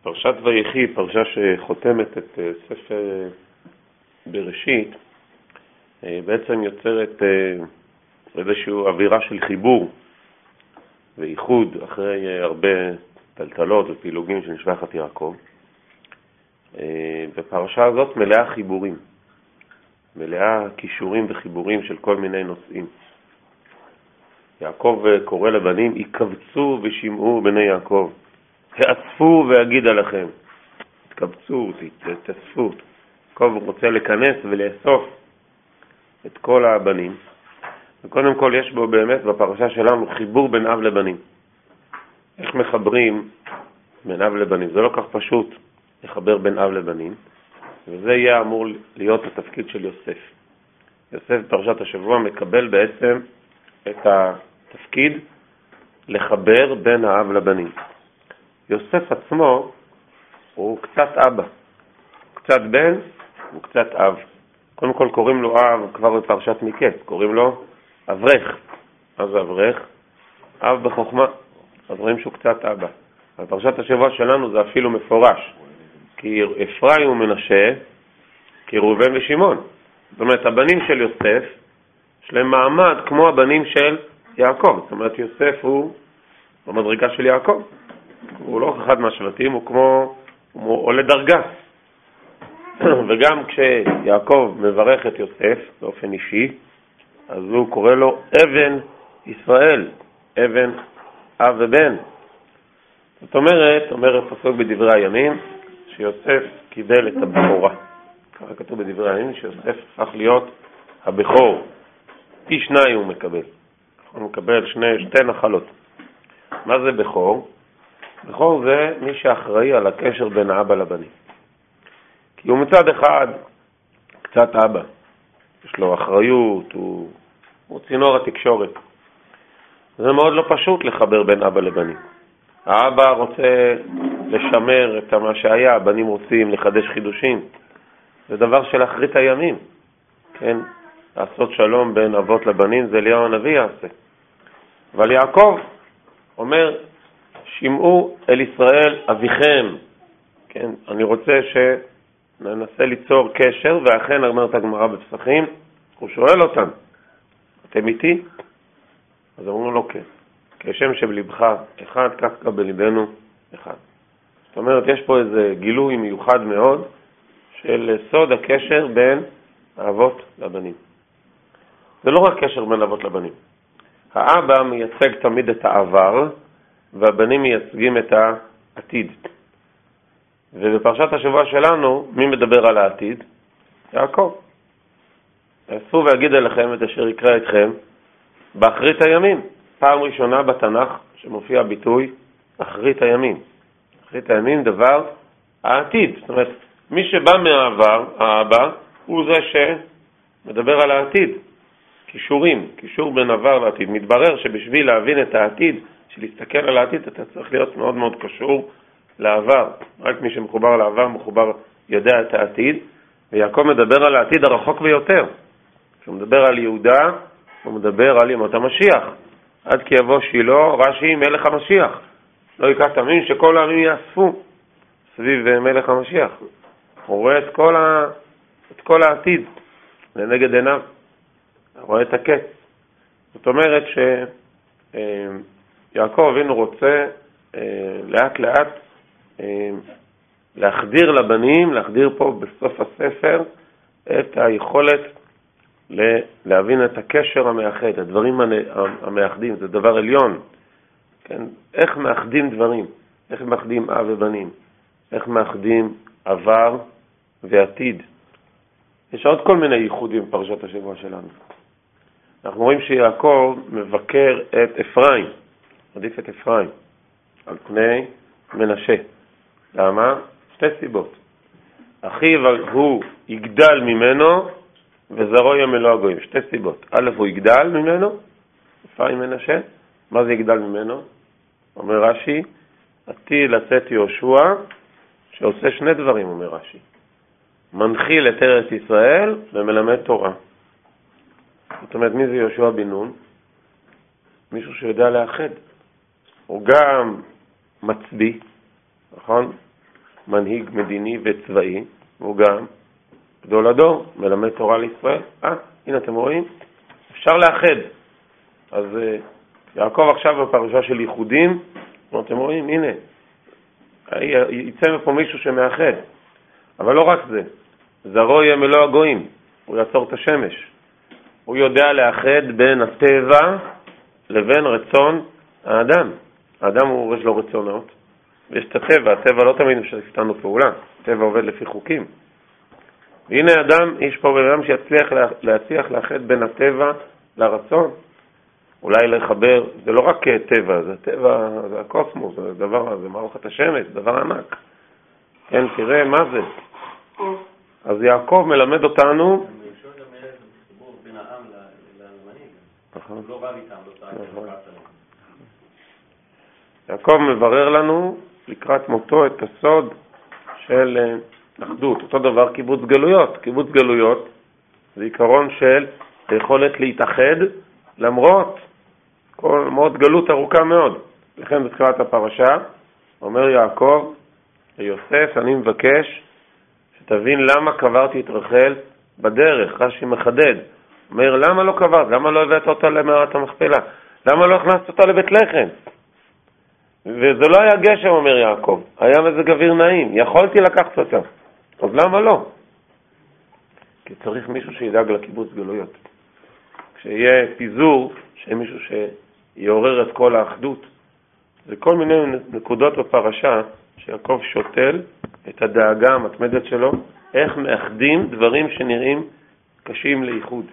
פרשת ויחי, פרשה שחותמת את ספר בראשית, בעצם יוצרת איזושהי אווירה של חיבור ואיחוד אחרי הרבה טלטלות ופילוגים של משפחת יעקב. בפרשה הזאת מלאה חיבורים, מלאה קישורים וחיבורים של כל מיני נושאים. יעקב קורא לבנים, יקבצו ושמעו בני יעקב, תאספו ואגיד עליכם. תקבצו, תאספו. יעקב רוצה לכנס ולאסוף את כל הבנים. וקודם כל יש בו באמת בפרשה שלנו חיבור בין אב לבנים. איך מחברים בין אב לבנים? זה לא כך פשוט לחבר בין אב לבנים, וזה יהיה אמור להיות התפקיד של יוסף. יוסף בפרשת השבוע מקבל בעצם את התפקיד לחבר בין האב לבנים. יוסף עצמו הוא קצת אבא, קצת בן וקצת אב. קודם כל קוראים לו אב כבר בפרשת מקץ, קוראים לו אברך. מה זה אברך? אב בחוכמה. אז רואים שהוא קצת אבא. בפרשת השבוע שלנו זה אפילו מפורש, כי אפרים ומנשה, כי ראובן ושמעון. זאת אומרת, הבנים של יוסף יש להם מעמד כמו הבנים של יעקב. זאת אומרת, יוסף הוא במדרגה של יעקב. הוא לא אחד מהשבטים, הוא עולה דרגה. וגם כשיעקב מברך את יוסף באופן אישי, אז הוא קורא לו אבן ישראל, אבן אב ובן. זאת אומרת, אומר פסוק בדברי הימים, שיוסף קיבל את הבכורה. ככה כתוב בדברי הימים, שיוסף הפך להיות הבכור. פי שניים הוא מקבל. הוא מקבל שתי נחלות. מה זה בכור? בכור זה מי שאחראי על הקשר בין האבא לבנים. כי הוא מצד אחד קצת אבא. יש לו אחריות, הוא צינור התקשורת. זה מאוד לא פשוט לחבר בין אבא לבנים. האבא רוצה לשמר את מה שהיה, הבנים רוצים לחדש חידושים. זה דבר של אחרית הימים. כן? לעשות שלום בין אבות לבנים זה אליהו הנביא יעשה. אבל יעקב אומר, שמעו אל ישראל אביכם. כן? אני רוצה שננסה ליצור קשר, ואכן אומרת הגמרא בפסחים, הוא שואל אותם, אתם איתי? אז אמרו לו כן. כשם שבלבך אחד, כך גם בלבנו אחד. זאת אומרת, יש פה איזה גילוי מיוחד מאוד של סוד הקשר בין האבות לבנים. זה לא רק קשר בין האבות לבנים. האבא מייצג תמיד את העבר, והבנים מייצגים את העתיד. ובפרשת השבוע שלנו, מי מדבר על העתיד? יעקב. אספו ואגיד אליכם את אשר יקרא אתכם באחרית הימים. פעם ראשונה בתנ"ך שמופיע ביטוי אחרית הימים. אחרית הימים דבר העתיד. זאת אומרת, מי שבא מהעבר, האבא, הוא זה שמדבר על העתיד. קישור בין עבר לעתיד. מתברר שבשביל להבין את העתיד, שלהסתכל על העתיד, אתה צריך להיות מאוד מאוד קשור לעבר. רק מי שמחובר לעבר, יודע את העתיד. ויעקב מדבר על העתיד הרחוק ביותר. כשהוא מדבר על יהודה, הוא מדבר על ימות המשיח. עד כי יבוא שילה, רש"י, מלך המשיח. לא ייקח תמים שכל העמים יאספו סביב מלך המשיח. הוא רואה את כל העתיד לנגד עיניו. הוא רואה את הקץ. זאת אומרת שיעקב אבינו רוצה לאט לאט להחדיר לבנים, להחדיר פה בסוף הספר את היכולת להבין את הקשר המאחד, הדברים המאחדים, זה דבר עליון. כן? איך מאחדים דברים? איך מאחדים אב ובנים? איך מאחדים עבר ועתיד? יש עוד כל מיני ייחודים בפרשת השבוע שלנו. אנחנו רואים שיעקב מבקר את אפרים, עדיף את אפרים, על פני מנשה. למה? שתי סיבות. אחיו הוא יגדל ממנו, וזרעו יהיה מלוא הגויים. שתי סיבות. א', הוא יגדל ממנו, אפרים מנשה. מה זה יגדל ממנו? אומר רש"י, עתיד לצאת יהושע, שעושה שני דברים, אומר רש"י. מנחיל את ארץ ישראל ומלמד תורה. זאת אומרת, מי זה יהושע בן נון? מישהו שיודע לאחד. הוא גם מצביא, נכון? מנהיג מדיני וצבאי, הוא גם גדול הדור, מלמד תורה לישראל. הנה אתם רואים, אפשר לאחד. אז יעקב עכשיו בפרשה של ייחודים, אתם רואים, הנה, יצא מפה מישהו שמאחד. אבל לא רק זה, זרעו יהיה מלוא הגויים, הוא יעצור את השמש. הוא יודע לאחד בין הטבע לבין רצון האדם. האדם יש לו רצונות, ויש את הטבע. הטבע לא תמיד משתף איתנו פעולה, הטבע עובד לפי חוקים. והנה אדם, יש פה בן אדם שיצליח לאחד בין הטבע לרצון. אולי לחבר, זה לא רק טבע, זה טבע, זה הקוסמוס, זה דבר, זה מערכת השמש, זה דבר ענק. כן, תראה מה זה. אז יעקב מלמד אותנו. בין העם למנהיג. לא רב איתם, לא צריך. יעקב מברר לנו לקראת מותו את הסוד של אחדות. אותו דבר קיבוץ גלויות. קיבוץ גלויות זה עיקרון של היכולת להתאחד למרות כל מאוד גלות ארוכה מאוד. לכן בתחילת הפרשה אומר יעקב ליוסף, אני מבקש שתבין למה קברתי את רחל בדרך. רש"י מחדד, אומר למה לא קברת? למה לא הבאת אותה למערת המכפלה? למה לא הכנסת אותה לבית לחם? וזה לא היה גשם, אומר יעקב, היה מזג אוויר נעים, יכולתי לקחת אותה, אז למה לא? כי צריך מישהו שידאג לקיבוץ גלויות. כשיהיה פיזור, שיהיה מישהו שיעורר את כל האחדות. זה כל מיני נקודות בפרשה שיעקב שותל את הדאגה המתמדת שלו, איך מאחדים דברים שנראים קשים לאיחוד.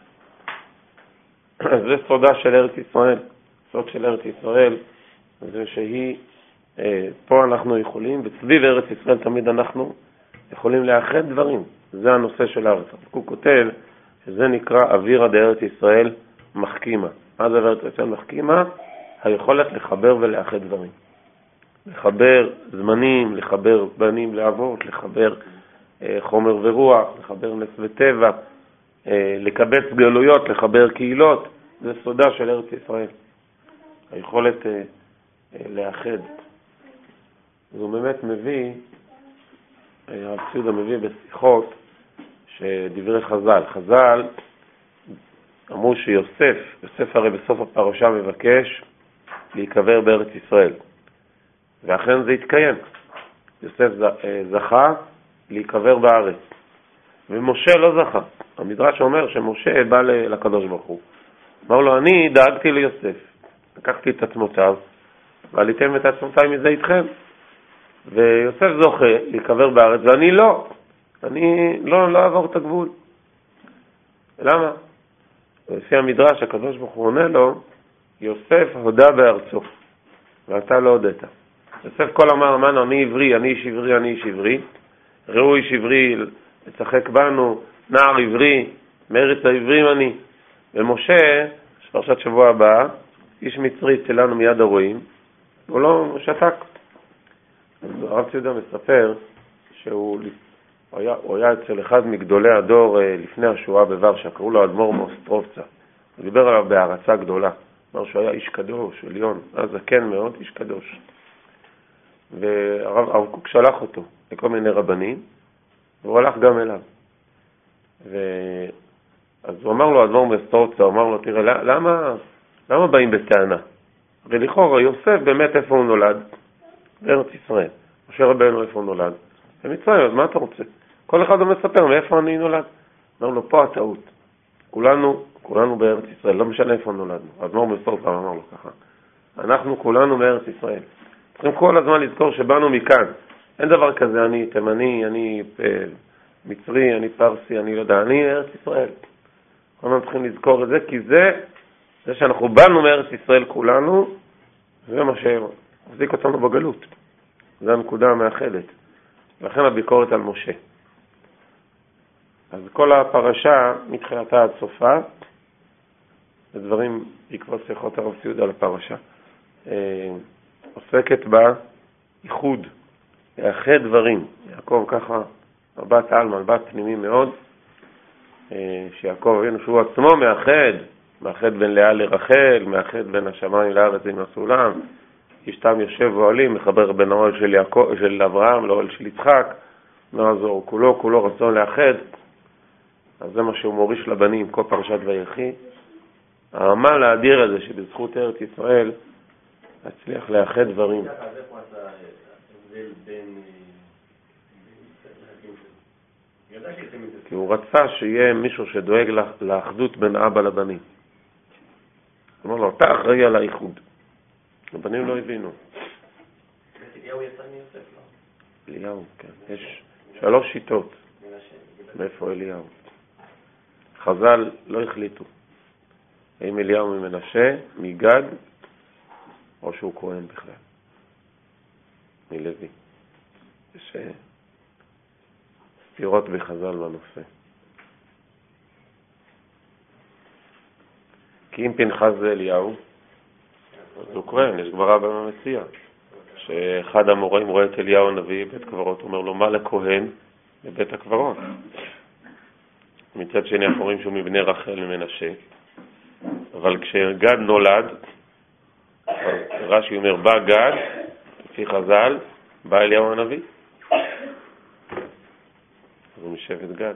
זה סודה של ארץ ישראל. סוד של ארץ ישראל זה שהיא, פה אנחנו יכולים, וסביב ארץ ישראל תמיד אנחנו יכולים לאחד דברים. זה הנושא של הארץ. הוא כותב שזה נקרא אווירא דארץ ישראל מחכימה. מה זה ארץ ישראל מחכימה? היכולת לחבר ולאחד דברים. לחבר זמנים, לחבר בנים לאבות, לחבר חומר ורוח, לחבר נס וטבע, לקבץ גלויות, לחבר קהילות. זה סודה של ארץ ישראל. היכולת לאחד. הוא באמת מביא, הרב ציודה מביא בשיחות שדברי חז"ל. חז"ל אמרו שיוסף הרי בסוף הפרשה מבקש להיקבר בארץ ישראל. ואכן זה התקיים. יוסף זכה להיקבר בארץ. ומשה לא זכה. המדרש אומר שמשה בא לקדוש ברוך הוא. אמר לו, אני דאגתי ליוסף. לקחתי את עצמותיו, ועליתם את עצמותיי מזה איתכם. ויוסף זוכה להיקבר בארץ, ואני לא. אני לא אעבור את הגבול. למה? לפי המדרש, הקדוש ברוך הוא עונה לו, יוסף הודה בארצו, ואתה לא הודית. יוסף כל אמר, אני עברי, אני איש עברי, אני איש עברי. ראו איש עברי לצחק בנו, נער עברי, מארץ העברים אני. ומשה, פרשת שבוע הבא, איש מצרי שלנו מיד הרואים, הוא לא שתק. הרב ציודה מספר שהוא היה אצל אחד מגדולי הדור לפני השואה בוורשה, קראו לו אדמו"ר מאוסטרובצה. הוא דיבר עליו בהערצה גדולה. אמר שהוא היה איש קדוש, עליון, אז זקן מאוד, איש קדוש. והרב קוק שלח אותו לכל מיני רבנים, והוא הלך גם אליו. אז הוא אמר לו, אדמו"ר מאוסטרובצה, הוא אמר לו, תראה, למה באים בטענה? הרי לכאורה יוסף באמת איפה הוא נולד? בארץ ישראל. משה רבנו איפה הוא נולד? במצרים, אז מה אתה רוצה? כל אחד הוא מספר מאיפה אני נולד. אמר לו, פה הטעות. כולנו בארץ ישראל, לא משנה איפה נולדנו. אדמו"ר מאוסטרובצה אמר לו ככה. אנחנו כולנו בארץ ישראל. צריכים כל הזמן לזכור שבאנו מכאן. אין דבר כזה, אני תימני, אני מצרי, אני פרסי, אני לא יודע, אני ארץ ישראל. כל הזמן צריכים לזכור את זה, כי זה שאנחנו באנו מארץ ישראל כולנו, זה מה שמחזיק אותנו בגלות. זו הנקודה המאחדת. לכן הביקורת על משה. אז כל הפרשה, מתחילתה עד סופה, הדברים בעקבות שיחות הרב ציודה על הפרשה, עוסקת באיחוד, לאחד דברים. יעקב ככה, מבט על, מבט פנימי מאוד, שיעקב אבינו שהוא עצמו מאחד בין לאה לרחל, מאחד בין השמיים לארץ עם הסולם, אשתם יושב ועולים, מחבר בין האוהל של אברהם לאוהל של יצחק, נעזור, כולו רצון לאחד. אז זה מה שהוא מוריש לבנים, כל פרשת ויחי. העמל האדיר הזה שבזכות ארץ ישראל הצליח לאחד דברים. אז איפה אתה הבדל בין... כי הוא רצה שיהיה מישהו שדואג לאחדות בין אבא לבנים. הוא אומר לו, אתה אחראי על האיחוד. הבנים לא הבינו. אליהו יצא מיוסף, לא? אליהו, כן. יש 3 שיטות. מאיפה אליהו? חז"ל לא החליטו. האם אליהו ממנשה, מגד, או שהוא כהן בכלל. מלוי. יש סתירות בחז"ל בנושא. כי אם פנחס זה אליהו, אז הוא כהן, יש גמרא במציע. שאחד המוראים רואה את אליהו הנביא בית קברות, אומר לו, מה לכהן בבית הקברות? מצד שני אנחנו רואים שהוא מבני רחל ממנשה. אבל כשגד נולד, רש"י אומר, בא גד, לפי חז"ל, בא אליהו הנביא. הוא משבט גד.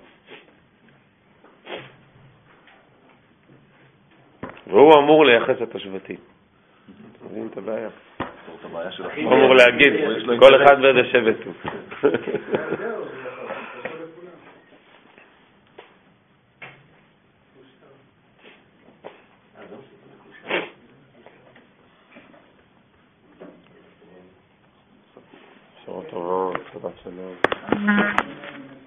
והוא אמור לייחס את השבטים. מבין את הבעיה? הוא אמור להגיד, כל אחד באיזה שבט הוא. שעות טובות, שבת שלום.